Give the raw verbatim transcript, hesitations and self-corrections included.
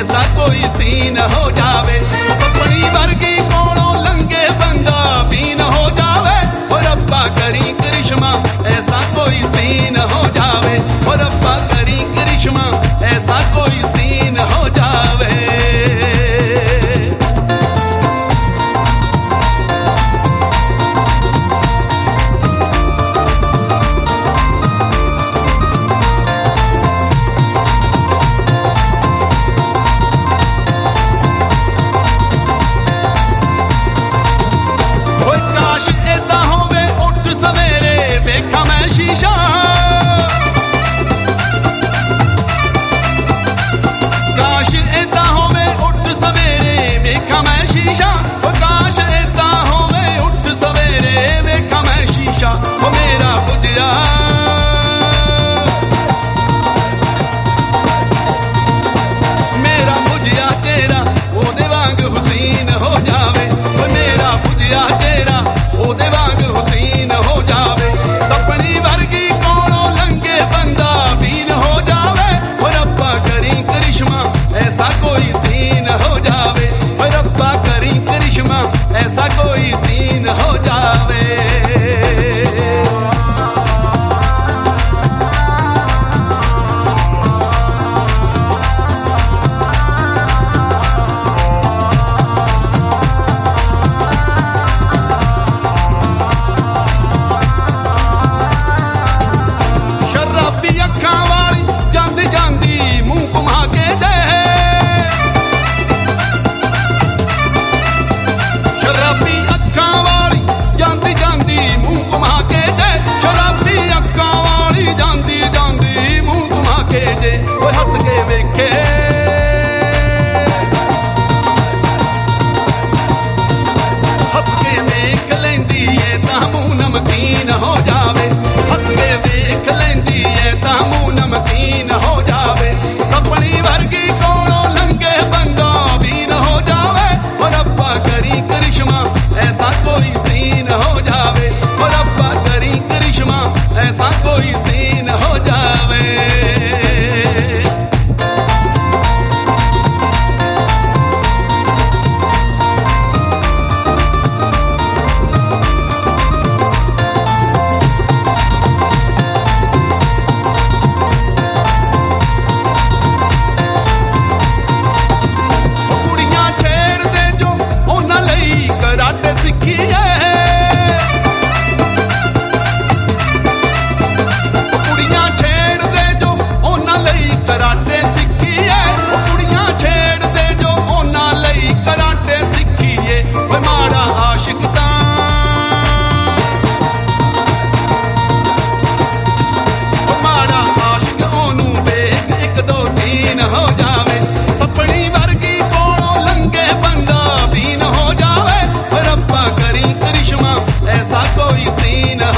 ऐसा कोई सीन हो जावे, सपनी वर्गी कोलों लंगे बंदा बीन हो जावे, और रब्बा करी करिश्मा ऐसा कोई सीन हो जावे, और रब्बा करी करिश्मा ऐसा कोई सीन हो जावे। देखा मैं शीशा, काश ऐसा होवे उठ सवेरे देखा मैं शीशा, ओ काश ऐसा होवे उठ सवेरे देखा मैं शीशा, ओ मेरा बुझिया मेरा बुझिया चेहरा ओदे वांग हुसैन हो जावे, ओ मेरा बुझिया चेहरा ओदे वांग हुसैन हो जावे, सपनी वर्गी कोलों लंगे बंदा बीन हो जावे, और रब्बा करी करिश्मा ऐसा कोई सीन हो जावे, और रब्बा करी करिश्मा ऐसा कोई सीन हो जावे। ओए हस के वेखे हस के वेख लेंदी है तां मूंह नमकीन हो जावे, हस के वेख लेंदी है तां मूंह नमकीन हो जावे, सपनी वर्गी कोलों लंगे बंदा बीन हो जावे, और रब्बा करी करिश्मा ऐसा कोई सीन हो जावे, और रब्बा करी करिश्मा ऐसा कोई सीन हो जावे। सिखी है कुड़ियां छेड़ दे जो ओना लई कराटे सिखी है, कुड़ियां छेड़ दे जो ओना लई कराटे सिखी है, वे माड़ा आशिक तां माड़ा आशिक ओनू देख एक दो तीन हो जावे, सपनी वर्गी कोलों लंगे बंदा बीन हो जावे, रब्बा करी करिश्मा ऐसा कोई सीन